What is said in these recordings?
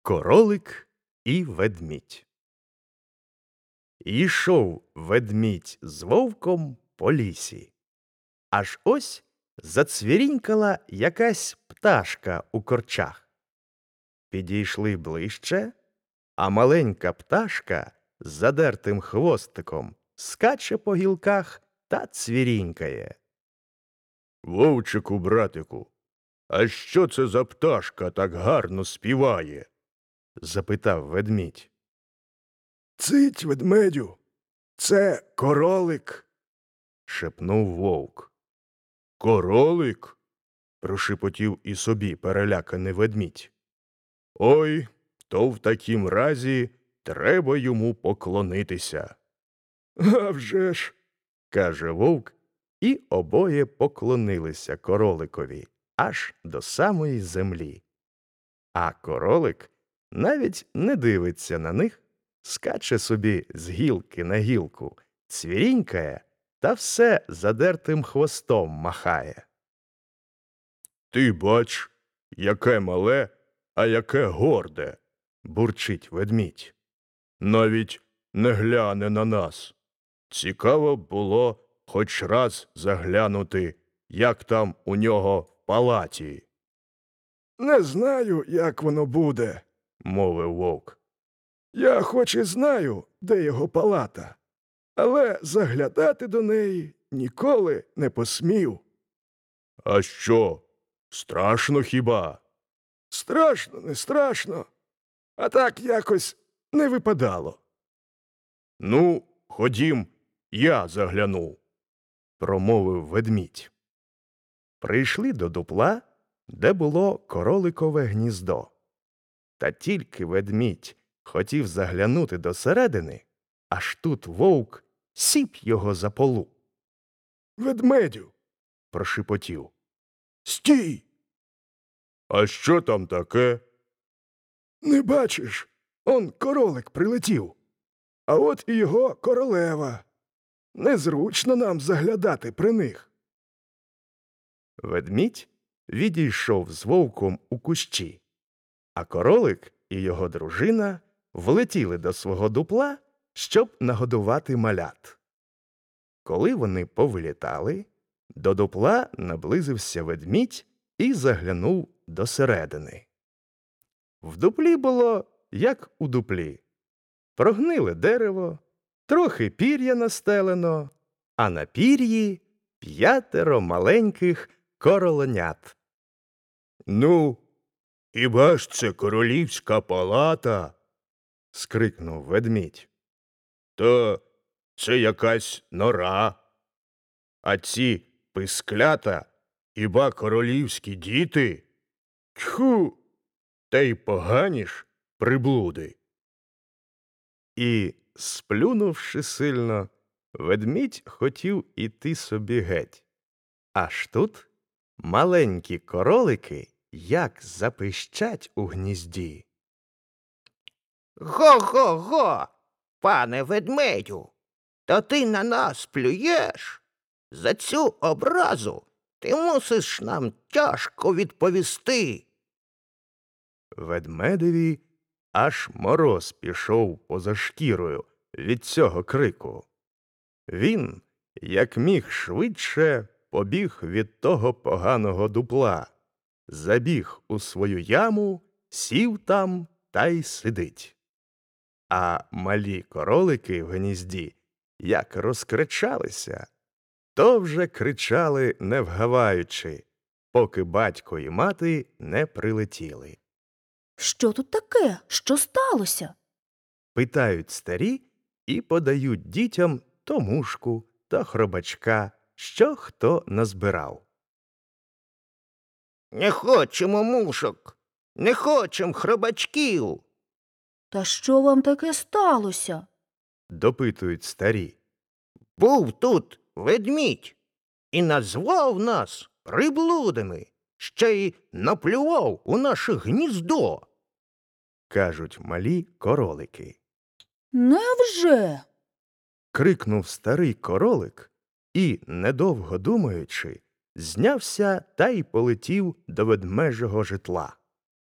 Королик і ведмідь. Йшов ведмідь з вовком по лісі. Аж ось зацвірінькала якась пташка у корчах. Підійшли ближче, а маленька пташка з задертим хвостиком скаче по гілках та цвірінькає. «Вовчику, братику, а що це за пташка так гарно співає?» – запитав ведмідь. «Цить, ведмедю, це королик», – шепнув вовк. «Королик?» – прошепотів і собі переляканий ведмідь. «Ой, то в такім разі треба йому поклонитися». «А вже ж», – каже вовк, і обоє поклонилися короликові аж до самої землі. А королик навіть не дивиться на них, скаче собі з гілки на гілку, цвірінькає та все задертим хвостом махає. «Ти бач, яке мале, а яке горде!» – бурчить ведмідь. «Навіть не гляне на нас. Цікаво б було хоч раз заглянути, як там у нього в палаті». «Не знаю, як воно буде», – мовив вовк. «Я хоч і знаю, де його палата, але заглядати до неї ніколи не посмів». «А що, страшно хіба?» «Страшно, не страшно, а так якось не випадало». «Ну, ходім, я загляну», – промовив ведмідь. Прийшли до дупла, де було короликове гніздо. Та тільки ведмідь хотів заглянути досередини, аж тут вовк сіп його за полу. «Ведмедю», – прошепотів. «стій! «А що там таке?» Не бачиш, он королик прилетів, а от і його королева. Незручно нам заглядати при них». Ведмідь відійшов з вовком у кущі, а королик і його дружина влетіли до свого дупла, щоб нагодувати малят. Коли вони повилітали, до дупла наблизився ведмідь і заглянув досередини. В дуплі було, як у дуплі. Прогниле дерево, трохи пір'я настелено, а на пір'ї 5 маленьких короленят. «Ну, хіба ж це королівська палата?» – скрикнув ведмідь. «Та це якась нора. А ці писклята хіба королівські діти? Тьху! Та й погані ж приблуди». І, сплюнувши сильно, ведмідь хотів іти собі геть. Аж тут маленькі королики як запищать у гнізді. «Го-го-го, пане ведмедю, то ти на нас плюєш? За цю образу ти мусиш нам тяжко відповісти». Ведмедеві аж мороз пішов поза шкірою від цього крику. Він, як міг швидше, побіг від того поганого дупла, забіг у свою яму, сів там та й сидить. А малі королики в гнізді, як розкричалися, то вже кричали не вгаваючи, поки батько і мати не прилетіли. «Що тут таке? Що сталося?» – питають старі і подають дітям то мушку, то хробачка, що хто назбирав. «Не хочемо мушок, не хочемо хробачків». «Та що вам таке сталося?» – допитують старі. «Був тут ведмідь і назвав нас приблудами, ще й наплював у наше гніздо», – кажуть малі королики. «Невже?» – крикнув старий королик і, недовго думаючи, знявся та й полетів до ведмежого житла.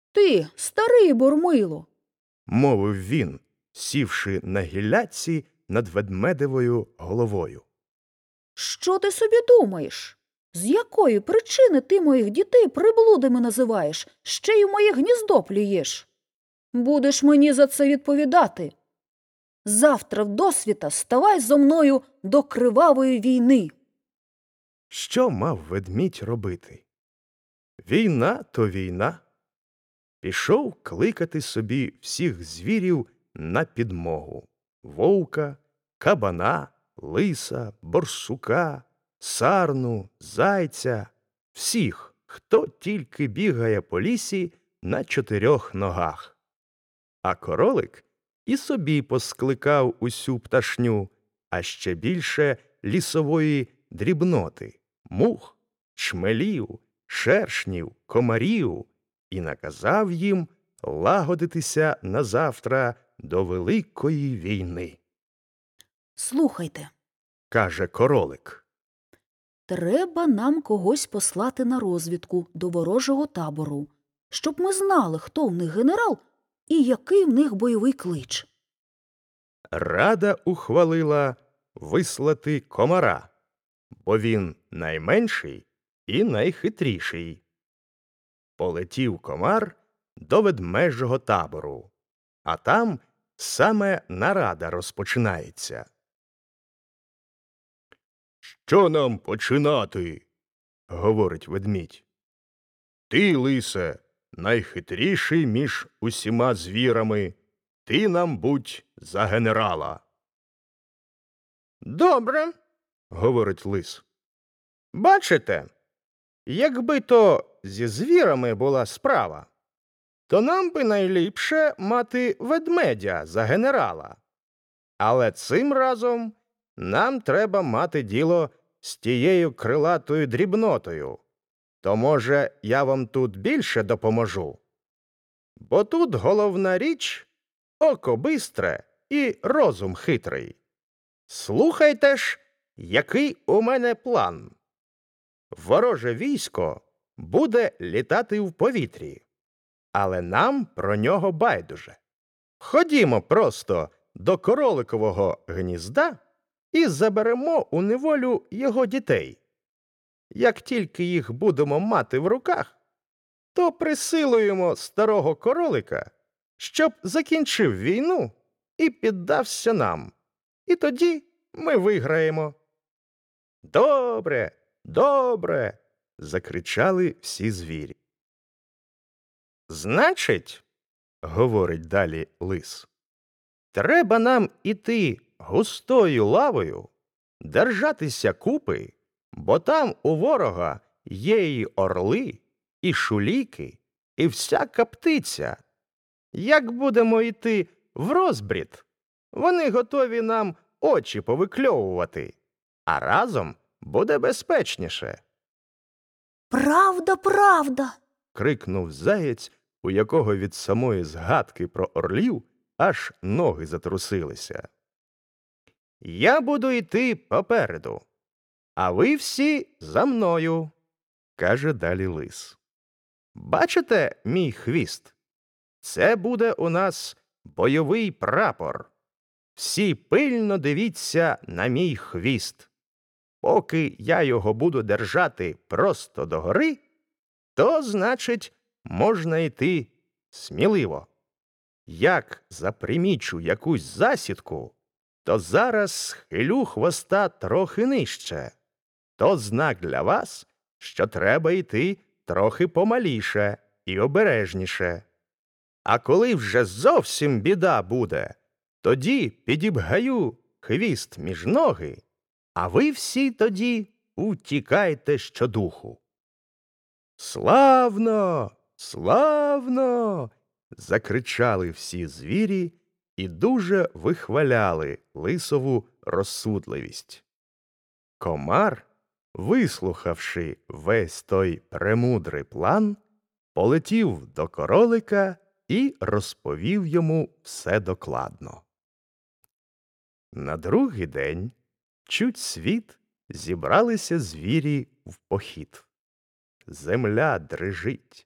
Ти, старий бурмило, мовив він, сівши на гілляці над ведмедевою головою. що ти собі думаєш? З якої причини ти моїх дітей приблудами називаєш, ще й у моє гніздо плюєш? Будеш мені за це відповідати. Завтра вдосвіта ставай зо мною до кривавої війни. Що мав ведмідь робити? Війна то війна. Пішов кликати собі всіх звірів на підмогу: вовка, кабана, лиса, борсука, сарну, зайця, всіх, хто тільки бігає по лісі на 4 ногах. А королик і собі поскликав усю пташню, а ще більше лісової дрібноти: мух, чмелів, шершнів, комарів, і наказав їм лагодитися назавтра до великої війни. Слухайте, Каже королик. треба нам когось послати на розвідку до ворожого табору, щоб ми знали, хто в них генерал і який в них бойовий клич. Рада ухвалила вислати комара, бо він найменший і найхитріший. Полетів комар до ведмежого табору, а там саме нарада розпочинається. «Що нам починати?» – говорить ведмідь. «Ти, лисе, найхитріший між усіма звірами. Ти нам будь за генерала». Добре, – говорить лис. бачите, якби то зі звірами була справа, то нам би найліпше мати ведмедя за генерала. Але цим разом нам треба мати діло з тією крилатою дрібнотою. То, може, я вам тут більше допоможу? Бо тут головна річ – око бистре і розум хитрий. Слухайте ж, який у мене план. Вороже військо буде літати в повітрі, але нам про нього байдуже. Ходімо просто до короликового гнізда і заберемо у неволю його дітей. Як тільки їх будемо мати в руках, то присилуємо старого королика, щоб закінчив війну і піддався нам. І тоді ми виграємо. Добре, добре, закричали всі звірі. Значить, говорить далі лис, треба нам іти густою лавою, держатися купи, бо там у ворога є і орли, і шуліки, і всяка птиця. Як будемо йти в розбрід, вони готові нам очі повикльовувати, а разом буде безпечніше. Правда, правда. Крикнув заєць, у якого від самої згадки про орлів аж ноги затрусилися. Я буду йти попереду, а ви всі за мною, каже далі лис. Бачите мій хвіст? Це буде у нас бойовий прапор. Всі пильно дивіться на мій хвіст. Поки я його буду держати просто догори, то, значить, можна йти сміливо. Як запримічу якусь засідку, то зараз схилю хвоста трохи нижче. То знак для вас, що треба йти трохи помаліше і обережніше. А коли вже зовсім біда буде, тоді підібгаю хвіст між ноги, а ви всі тоді утікайте щодуху. Славно! Славно! Закричали всі звірі і дуже вихваляли лисову розсудливість. Комар, вислухавши весь той премудрий план, полетів до королика і розповів йому все докладно. На другий день, чуть світ, зібралися звірі в похід. Земля дрижить,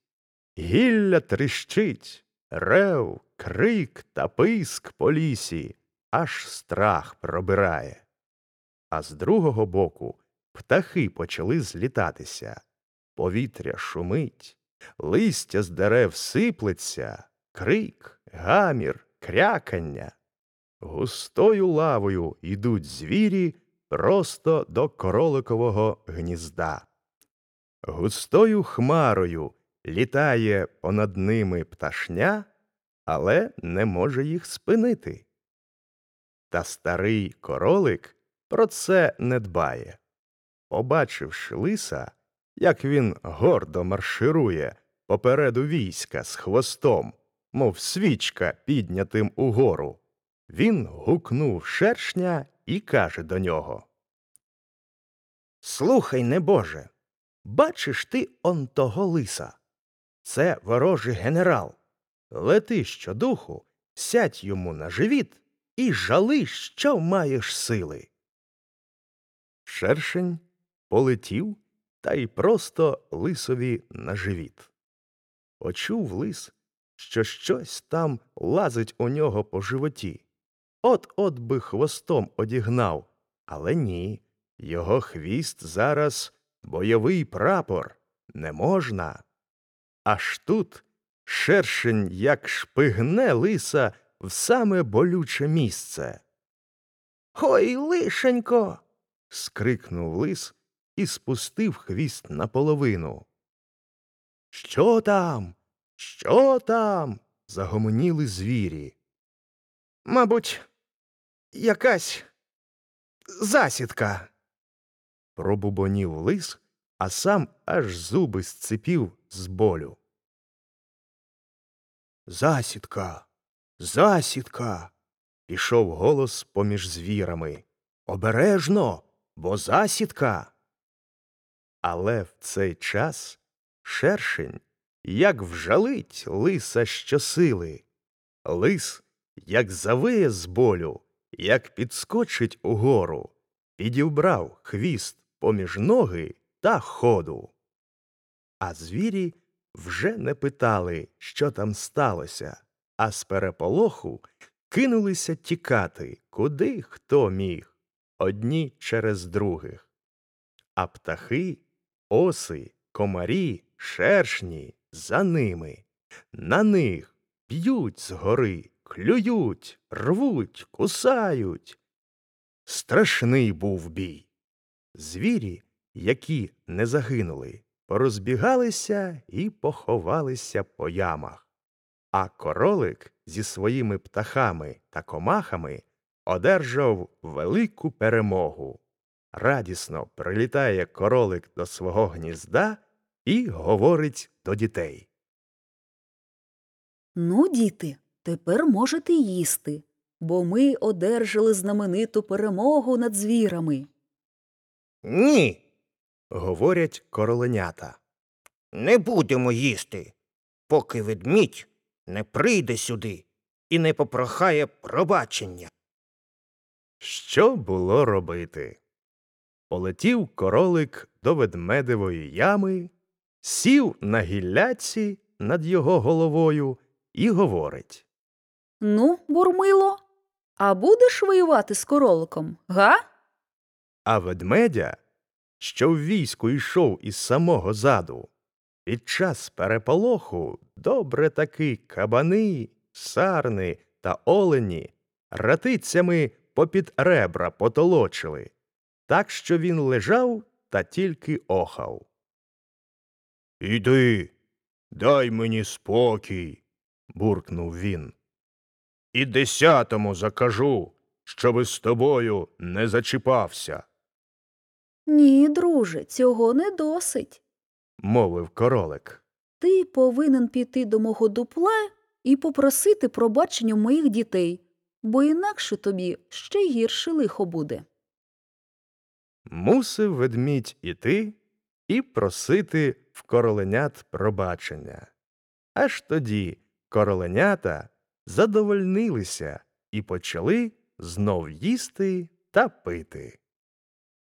Гілля тріщить, рев, крик та писк по лісі, аж страх пробирає. А з другого боку птахи почали злітатися. Повітря шумить, листя з дерев сиплеться, крик, гамір, крякання. Густою лавою йдуть звірі просто до кроликового гнізда. Густою хмарою літає понад ними пташня, але не може їх спинити. Та старий королик про це не дбає. Побачивши лиса, як він гордо марширує попереду війська з хвостом, мов свічка піднятим угору, він гукнув шершня і каже до нього: «Слухай, небоже, бачиш ти он того лиса? Це ворожий генерал. Лети щодуху, сядь йому на живіт і жали, що маєш сили». Шершень полетів та й просто лисові на живіт. Почув лис, що щось там лазить у нього по животі. От-от би хвостом одігнав, але ні, його хвіст зараз бойовий прапор, не можна. Аж тут шершень як шпигне лиса в саме болюче місце. «Ой, лишенько!» – скрикнув лис і спустив хвіст наполовину. «Що там? Що там?» – загомоніли звірі. «Мабуть, якась засідка», – пробубонів лис, а сам аж зуби зципів з болю. «Засідка! Засідка!» – пішов голос поміж звірами. «Обережно, бо засідка!» Але в цей час шершень як вжалить лиса щосили. Лис як завиє з болю, як підскочить угору, підібрав хвіст поміж ноги та ходу. А звірі вже не питали, що там сталося, а з переполоху кинулися тікати, куди хто міг, одні через других. А птахи, оси, комарі, шершні за ними. На них б'ють згори, клюють, рвуть, кусають. Страшний був бій. Звірі, які не загинули, порозбігалися і поховалися по ямах. А королик зі своїми птахами та комахами одержав велику перемогу. Радісно прилітає королик до свого гнізда і говорить до дітей. Ну, діти, тепер можете їсти, бо ми одержали знамениту перемогу над звірами. «Ні», – говорять короленята. «Не будемо їсти, поки ведмідь не прийде сюди і не попрохає пробачення». Що було робити? Полетів королик до ведмедевої ями, сів на гілляці над його головою і говорить. Ну, Бурмило, а будеш воювати з короликом, га? А ведмедя, що в війську йшов із самого заду, під час переполоху добре таки кабани, сарни та олені ратицями попід ребра потолочили, так що він лежав та тільки охав. «Іди, дай мені спокій», – буркнув він. «І 10-му закажу, щоби з тобою не зачіпався», – Ні, друже, цього не досить. мовив королик. Ти повинен піти до мого дупла і попросити пробачення в моїх дітей, бо інакше тобі ще гірше лихо буде. Мусив ведмідь іти і просити в короленят пробачення. Аж тоді короленята задовольнилися і почали знов їсти та пити.